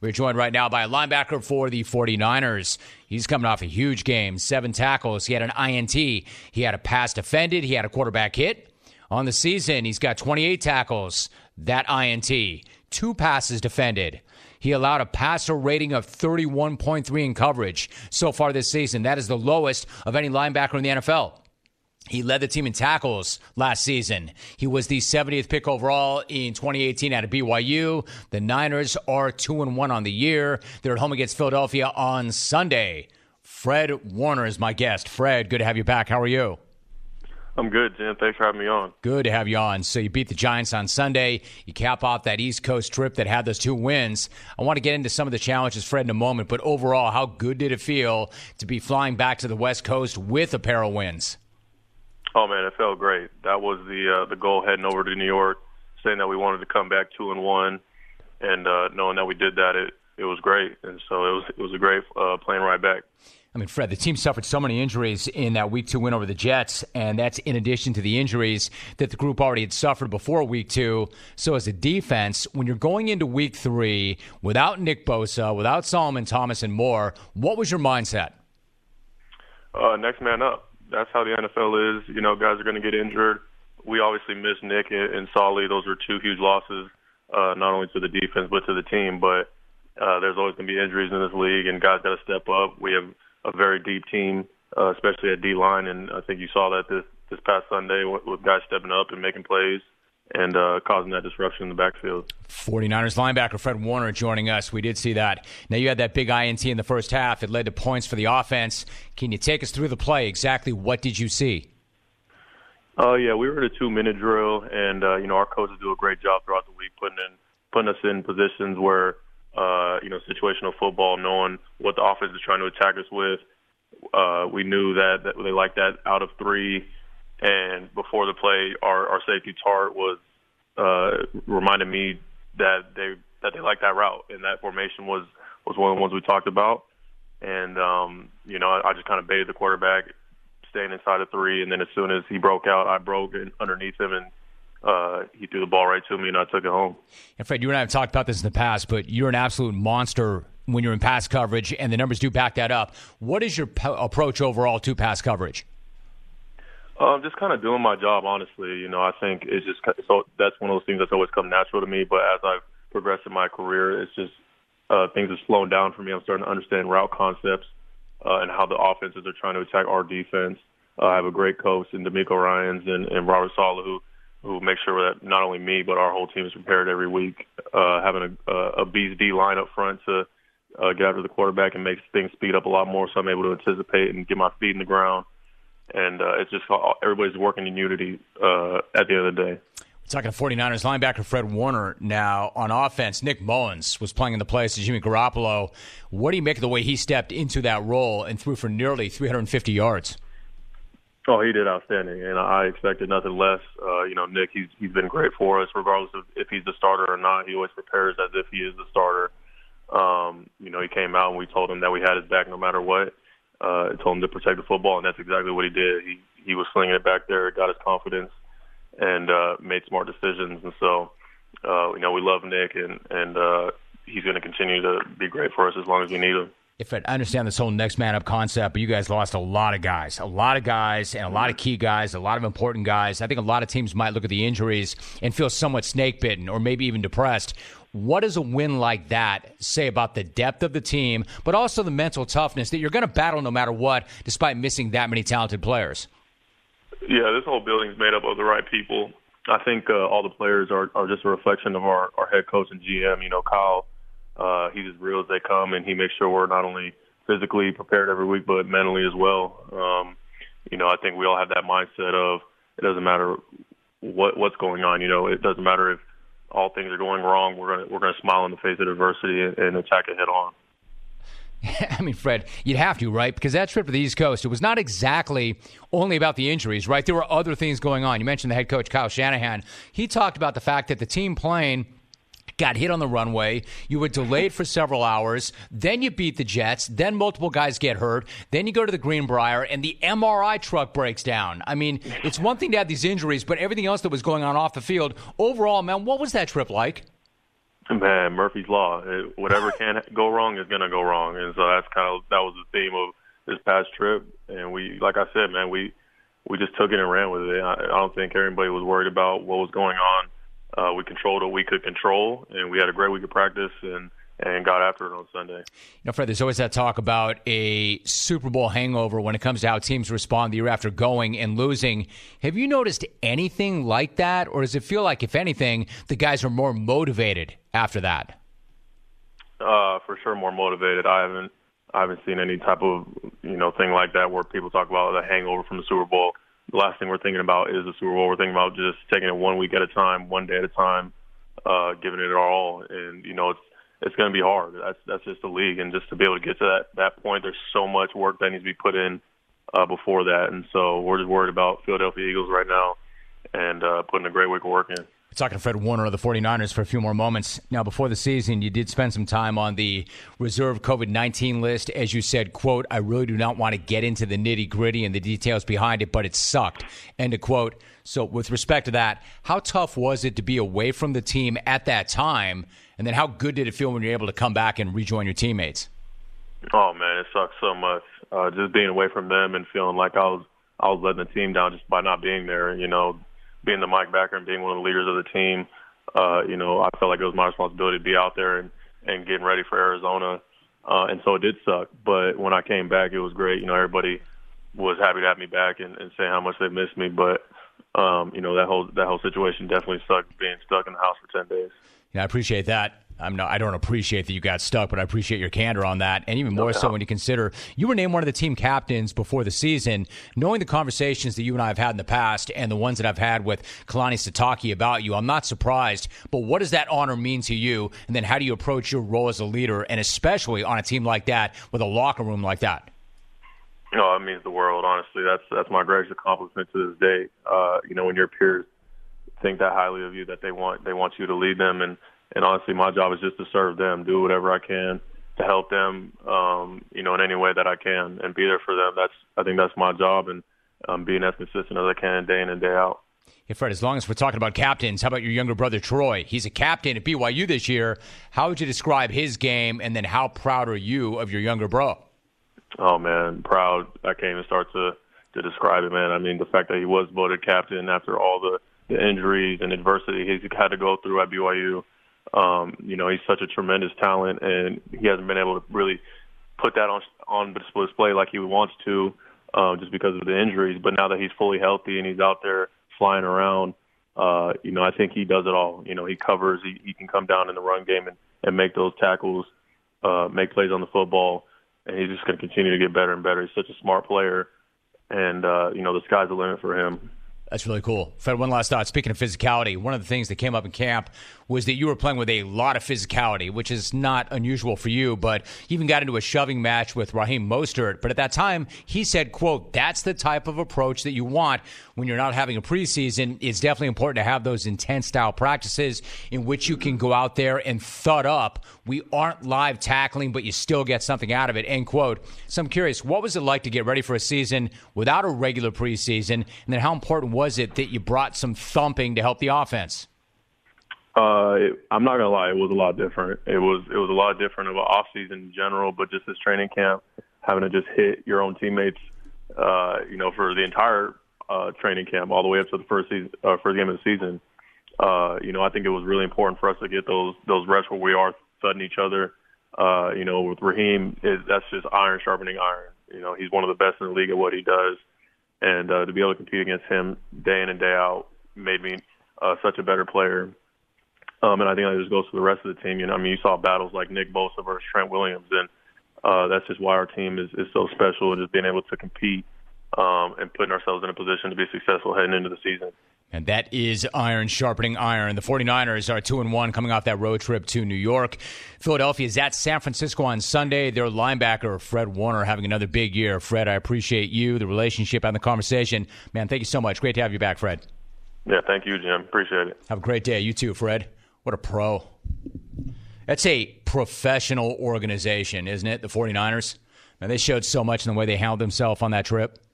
We're joined right now by a linebacker for the 49ers. He's coming off a huge game, 7 tackles. He had an INT. He had a pass defended. He had a quarterback hit. On the season, he's got 28 tackles, that INT, 2 passes defended. He allowed a passer rating of 31.3 in coverage so far this season. That is the lowest of any linebacker in the NFL. He led the team in tackles last season. He was the 70th pick overall in 2018 out of BYU. The Niners are 2-1 on the year. They're at home against Philadelphia on Sunday. Fred Warner is my guest. Fred, good to have you back. How are you? I'm good, Jim. Thanks for having me on. Good to have you on. So you beat the Giants on Sunday. You cap off that East Coast trip that had those 2 wins. I want to get into some of the challenges, Fred, in a moment. But overall, how good did it feel to be flying back to the West Coast with a pair of wins? Oh, man, it felt great. That was the goal heading over to New York, saying that we wanted to come back 2-1, and knowing that we did that, it was great. And so it was a great plane ride back. I mean, Fred, the team suffered so many injuries in that Week 2 win over the Jets, and that's in addition to the injuries that the group already had suffered before Week 2. So as a defense, when you're going into Week 3 without Nick Bosa, without Solomon Thomas and more, what was your mindset? Next man up. That's how the NFL is. You know, guys are going to get injured. We obviously miss Nick and Solly. Those are 2 huge losses, not only to the defense but to the team. But there's always going to be injuries in this league, and guys got to step up. We have a very deep team, especially at D-line, and I think you saw that this past Sunday with guys stepping up and making plays and causing that disruption in the backfield. 49ers linebacker Fred Warner joining us. We did see that. Now, you had that big INT in the first half. It led to points for the offense. Can you take us through the play? Exactly what did you see? Yeah, we were at a 2-minute drill, and, our coaches do a great job throughout the week putting us in positions where, situational football, knowing what the offense is trying to attack us with. We knew that they liked that out of 3. And before the play, our safety Tart was reminded me that they liked that route, and that formation was one of the ones we talked about. And I just kind of baited the quarterback, staying inside of 3, and then as soon as he broke out, I broke underneath him, and he threw the ball right to me, and I took it home. And Fred, you and I have talked about this in the past, but you're an absolute monster when you're in pass coverage, and the numbers do back that up. What is your approach overall to pass coverage? Just kind of doing my job, honestly. I think it's just so that's one of those things that's always come natural to me. But as I've progressed in my career, it's just things have slowed down for me. I'm starting to understand route concepts and how the offenses are trying to attack our defense. I have a great coach in D'Amico Ryans and Robert Saleh who make sure that not only me but our whole team is prepared every week. Having a beast D line up front to get after the quarterback and make things speed up a lot more, so I'm able to anticipate and get my feet in the ground. And it's just everybody's working in unity at the end of the day. We're talking to 49ers linebacker Fred Warner. Now, on offense, Nick Mullins was playing in the place of Jimmy Garoppolo. What do you make of the way he stepped into that role and threw for nearly 350 yards? Oh, he did outstanding, and I expected nothing less. Nick, he's been great for us, regardless of if he's the starter or not. He always prepares as if he is the starter. He came out and we told him that we had his back no matter what. Told him to protect the football, and that's exactly what he did. He was slinging it back there, got his confidence, and made smart decisions. And so, we love Nick, and he's going to continue to be great for us as long as we need him. If I understand this whole next man up concept, but you guys lost a lot of guys, and a lot of key guys, a lot of important guys. I think a lot of teams might look at the injuries and feel somewhat snake bitten or maybe even depressed. What does a win like that say about the depth of the team, but also the mental toughness that you're going to battle no matter what, despite missing that many talented players? Yeah, this whole building is made up of the right people. I think all the players are just a reflection of our head coach and GM. Kyle, he's as real as they come, and he makes sure we're not only physically prepared every week, but mentally as well. I think we all have that mindset of it doesn't matter what's going on. It doesn't matter if all things are going wrong. We're gonna smile in the face of adversity and attack it head on. I mean, Fred, you'd have to, right? Because that trip to the East Coast, it was not exactly only about the injuries, right? There were other things going on. You mentioned the head coach, Kyle Shanahan. He talked about the fact that the team plane got hit on the runway. You were delayed for several hours. Then you beat the Jets. Then multiple guys get hurt. Then you go to the Greenbrier, and the MRI truck breaks down. I mean, it's one thing to have these injuries, but everything else that was going on off the field. Overall, man, what was that trip like? Man, Murphy's Law. Whatever can go wrong is going to go wrong. And so that was the theme of this past trip. And we, like I said, man, we just took it and ran with it. I don't think everybody was worried about what was going on. We controlled what we could control, and we had a great week of practice and got after it on Sunday. Fred, there's always that talk about a Super Bowl hangover when it comes to how teams respond the year after going and losing. Have you noticed anything like that, or does it feel like, if anything, the guys are more motivated after that? For sure, more motivated. I haven't seen any type of thing like that where people talk about the hangover from the Super Bowl. The last thing we're thinking about is the Super Bowl. We're thinking about just taking it 1 week at a time, 1 day at a time, giving it our all. And it's going to be hard. That's just the league, and just to be able to get to that point, there's so much work that needs to be put in before that. And so we're just worried about Philadelphia Eagles right now and putting a great week of work in. Talking to Fred Warner of the 49ers for a few more moments. Now, before the season, you did spend some time on the reserve COVID-19 list. As you said, quote, "I really do not want to get into the nitty-gritty and the details behind it, but it sucked," end of quote. So with respect to that, how tough was it to be away from the team at that time? And then how good did it feel when you were able to come back and rejoin your teammates? Oh, man, it sucks so much. Just being away from them and feeling like I was letting the team down just by not being there, being the Mike backer and being one of the leaders of the team, I felt like it was my responsibility to be out there and getting ready for Arizona. And so it did suck. But when I came back, it was great. Everybody was happy to have me back and saying how much they missed me. But, that whole situation definitely sucked, being stuck in the house for 10 days. Yeah, I appreciate that. I don't appreciate that you got stuck, but I appreciate your candor on that. And even more so when you consider you were named one of the team captains before the season. Knowing the conversations that you and I have had in the past and the ones that I've had with Kalani Sitake about you, I'm not surprised. But what does that honor mean to you? And then how do you approach your role as a leader, and especially on a team like that with a locker room like that? It means the world, honestly. That's my greatest accomplishment to this day. When your peers think that highly of you, that they want you to lead them, and honestly, my job is just to serve them, do whatever I can to help them, in any way that I can, and be there for them. I think that's my job, and being as consistent as I can day in and day out. Hey, Fred, as long as we're talking about captains, how about your younger brother, Troy? He's a captain at BYU this year. How would you describe his game, and then how proud are you of your younger bro? Oh, man, proud. I can't even start to describe it, man. I mean, the fact that he was voted captain after all the injuries and adversity he's had to go through at BYU. He's such a tremendous talent, and he hasn't been able to really put that on display like he wants to, just because of the injuries. But now that he's fully healthy and he's out there flying around, I think he does it all. He covers, he can come down in the run game and make those tackles, make plays on the football, and he's just going to continue to get better and better. He's such a smart player, and, the sky's the limit for him. That's really cool. Fred, one last thought. Speaking of physicality, one of the things that came up in camp was that you were playing with a lot of physicality, which is not unusual for you, but you even got into a shoving match with Raheem Mostert. But at that time, he said, quote, "That's the type of approach that you want when you're not having a preseason. It's definitely important to have those intense style practices in which you can go out there and thud up. We aren't live tackling, but you still get something out of it," end quote. So I'm curious, what was it like to get ready for a season without a regular preseason? And then how important was it that you brought some thumping to help the offense? I'm not gonna lie, it was a lot different. It was a lot different of an off season in general, but just this training camp, having to just hit your own teammates, for the entire training camp all the way up to the first game of the season. I think it was really important for us to get those reps where we are thudding each other. With Raheem, that's just iron sharpening iron. He's one of the best in the league at what he does, and to be able to compete against him day in and day out made me such a better player. And I think that just goes to the rest of the team. You saw battles like Nick Bosa versus Trent Williams, and that's just why our team is so special, and just being able to compete and putting ourselves in a position to be successful heading into the season. And that is iron sharpening iron. The 49ers are 2-1 coming off that road trip to New York. Philadelphia is at San Francisco on Sunday. Their linebacker, Fred Warner, having another big year. Fred, I appreciate you, the relationship, and the conversation. Man, thank you so much. Great to have you back, Fred. Yeah, thank you, Jim. Appreciate it. Have a great day. You too, Fred. What a pro. That's a professional organization, isn't it, the 49ers? Man, they showed so much in the way they handled themselves on that trip.